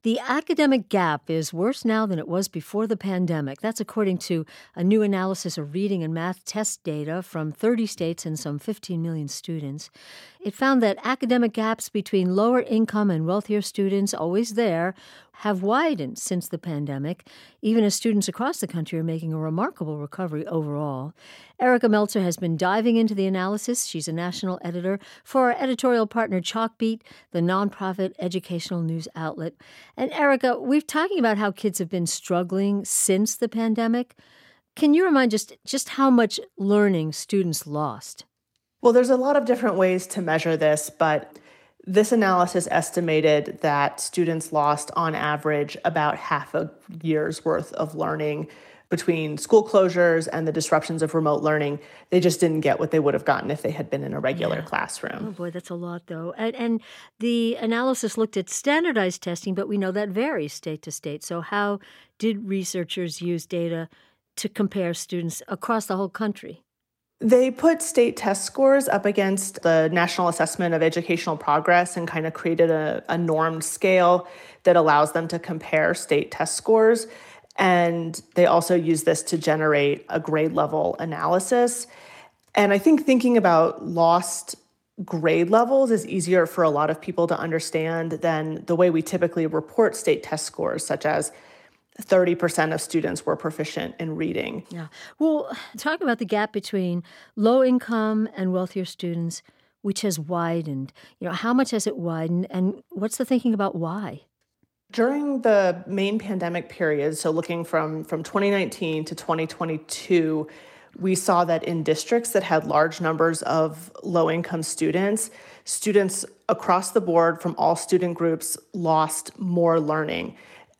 The academic gap is worse now than it was before the pandemic. That's according to a new analysis of reading and math test data from 30 states and some 15 million students. It found that academic gaps between lower income and wealthier students, always there, have widened since the pandemic, even as students across the country are making a remarkable recovery overall. Erica Meltzer has been diving into the analysis. She's a national editor for our editorial partner Chalkbeat, the nonprofit educational news outlet. And Erica, we've talking about how kids have been struggling since the pandemic. Can you remind just how much learning students lost? Well, there's a lot of different ways to measure this, but this analysis estimated that students lost, on average, about half a year's worth of learning between school closures and the disruptions of remote learning. They just didn't get what they would have gotten if they had been in a regular classroom. Oh, boy, that's a lot, though. And the analysis looked at standardized testing, but we know that varies state to state. So how did researchers use data to compare students across the whole country? They put state test scores up against the National Assessment of Educational Progress and kind of created a normed scale that allows them to compare state test scores. And they also use this to generate a grade level analysis. And I think thinking about lost grade levels is easier for a lot of people to understand than the way we typically report state test scores, such as 30% of students were proficient in reading. Yeah. Well, talk about the gap between low income and wealthier students, which has widened. How much has it widened, and what's the thinking about why? During the main pandemic period, so looking from 2019 to 2022, we saw that in districts that had large numbers of low-income students across the board from all student groups lost more learning.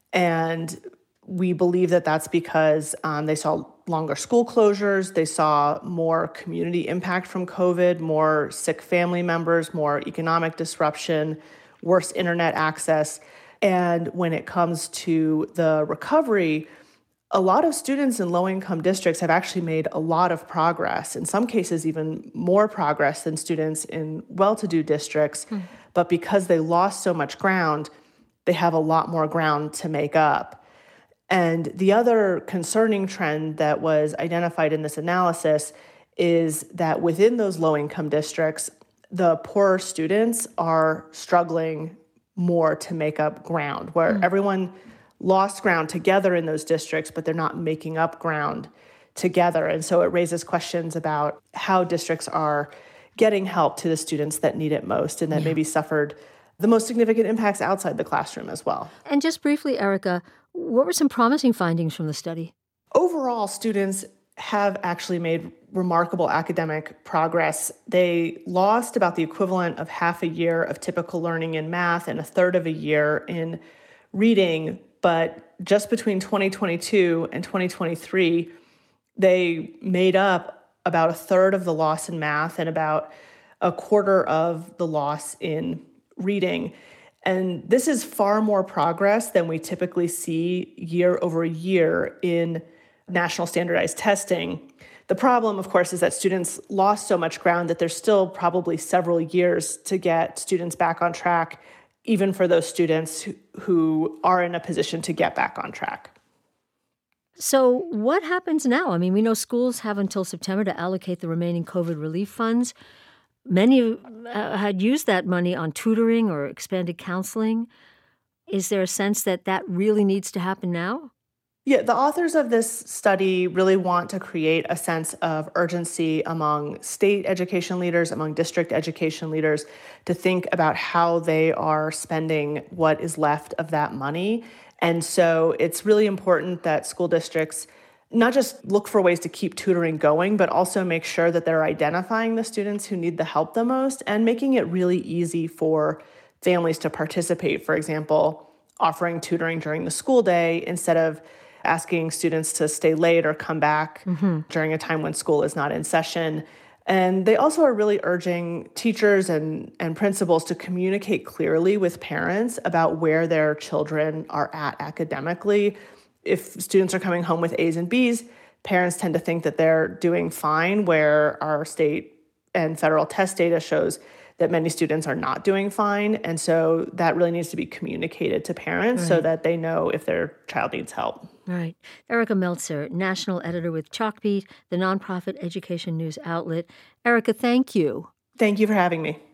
And we believe that that's because they saw longer school closures, they saw more community impact from COVID, more sick family members, more economic disruption, worse internet access. And when it comes to the recovery, a lot of students in low-income districts have actually made a lot of progress, in some cases even more progress than students in well-to-do districts. But because they lost so much ground, they have a lot more ground to make up. And the other concerning trend that was identified in this analysis is that within those low-income districts, the poorer students are struggling more to make up ground, where everyone lost ground together in those districts, but they're not making up ground together. And so it raises questions about how districts are getting help to the students that need it most and that maybe suffered the most significant impacts outside the classroom as well. And just briefly, Erica, what were some promising findings from the study? Overall, students have actually made remarkable academic progress. They lost about the equivalent of half a year of typical learning in math and a third of a year in reading, but just between 2022 and 2023, they made up about a third of the loss in math and about a quarter of the loss in reading. And this is far more progress than we typically see year over year in national standardized testing. The problem, of course, is that students lost so much ground that there's still probably several years to get students back on track, even for those students who are in a position to get back on track. So what happens now? I mean, we know schools have until September to allocate the remaining COVID relief funds. Many had used that money on tutoring or expanded counseling. Is there a sense that that really needs to happen now? Yeah, the authors of this study really want to create a sense of urgency among state education leaders, among district education leaders, to think about how they are spending what is left of that money. And so it's really important that school districts not just look for ways to keep tutoring going, but also make sure that they're identifying the students who need the help the most and making it really easy for families to participate. For example, offering tutoring during the school day instead of asking students to stay late or come back during a time when school is not in session. And they also are really urging teachers and principals to communicate clearly with parents about where their children are at academically. If students are coming home with A's and B's, parents tend to think that they're doing fine, where our state and federal test data shows that many students are not doing fine. And so that really needs to be communicated to parents so that they know if their child needs help. Right. Erica Meltzer, national editor with Chalkbeat, the nonprofit education news outlet. Erica, thank you. Thank you for having me.